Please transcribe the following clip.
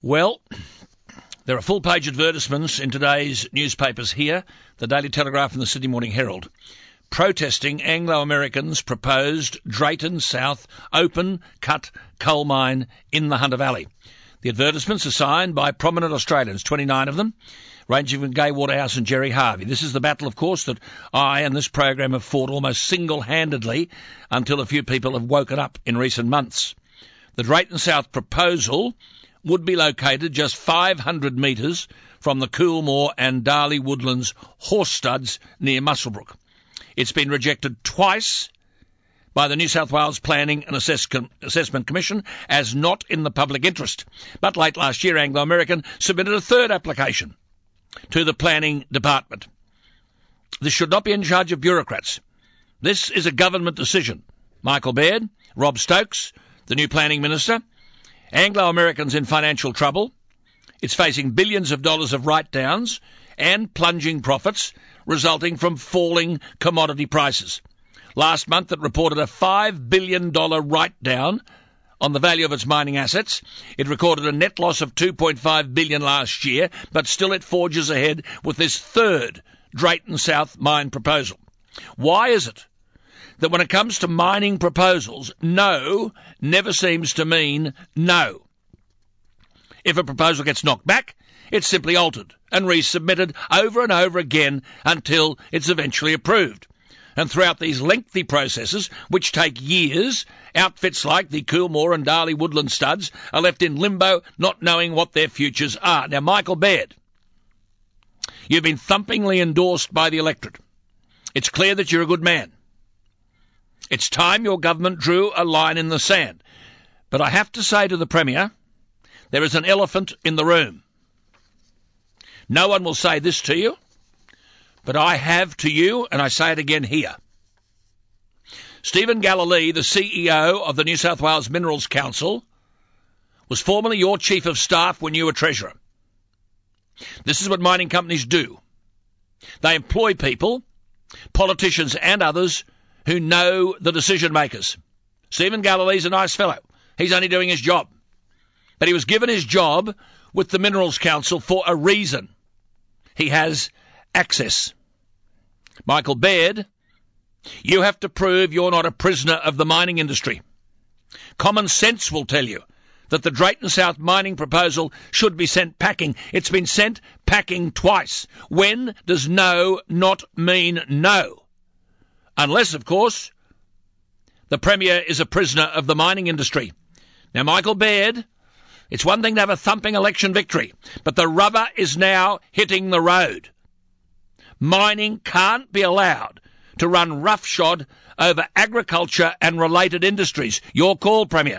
Well, there are full-page advertisements in today's newspapers here, the Daily Telegraph and the Sydney Morning Herald, protesting Anglo-Americans' proposed Drayton South open-cut coal mine in the Hunter Valley. The advertisements are signed by prominent Australians, 29 of them, ranging from Gai Waterhouse and Gerry Harvey. This is the battle, of course, that I and this program have fought almost single-handedly until a few people have woken up in recent months. The Drayton South proposal would be located just 500 metres from the Coolmore and Darley Woodlands horse studs near Muswellbrook. It's been rejected twice by the New South Wales Planning and Assessment Commission as not in the public interest. But late last year, Anglo American submitted a third application to the Planning Department. This should not be in charge of bureaucrats. This is a government decision. Michael Baird, Rob Stokes, the new Planning Minister. Anglo-American's in financial trouble. It's facing billions of dollars of write-downs and plunging profits resulting from falling commodity prices. Last month it reported a $5 billion write-down on the value of its mining assets. It recorded a net loss of $2.5 billion last year, but still it forges ahead with this third Drayton South mine proposal. Why is it that when it comes to mining proposals, no never seems to mean no? If a proposal gets knocked back, it's simply altered and resubmitted over and over again until it's eventually approved. And throughout these lengthy processes, which take years, outfits like the Coolmore and Darley Woodland studs are left in limbo, not knowing what their futures are. Now, Michael Baird, you've been thumpingly endorsed by the electorate. It's clear that you're a good man. It's time your government drew a line in the sand. But I have to say to the Premier, there is an elephant in the room. No one will say this to you, but I have to you, and I say it again here. Stephen Galilee, the CEO of the New South Wales Minerals Council, was formerly your Chief of Staff when you were Treasurer. This is what mining companies do. They employ people, politicians and others, who know the decision makers. Stephen Galilee's a nice fellow. He's only doing his job. But he was given his job with the Minerals Council for a reason. He has access. Michael Baird, you have to prove you're not a prisoner of the mining industry. Common sense will tell you that the Drayton South mining proposal should be sent packing. It's been sent packing twice. When does no not mean no? Unless, of course, the Premier is a prisoner of the mining industry. Now, Michael Baird, it's one thing to have a thumping election victory, but the rubber is now hitting the road. Mining can't be allowed to run roughshod over agriculture and related industries. Your call, Premier.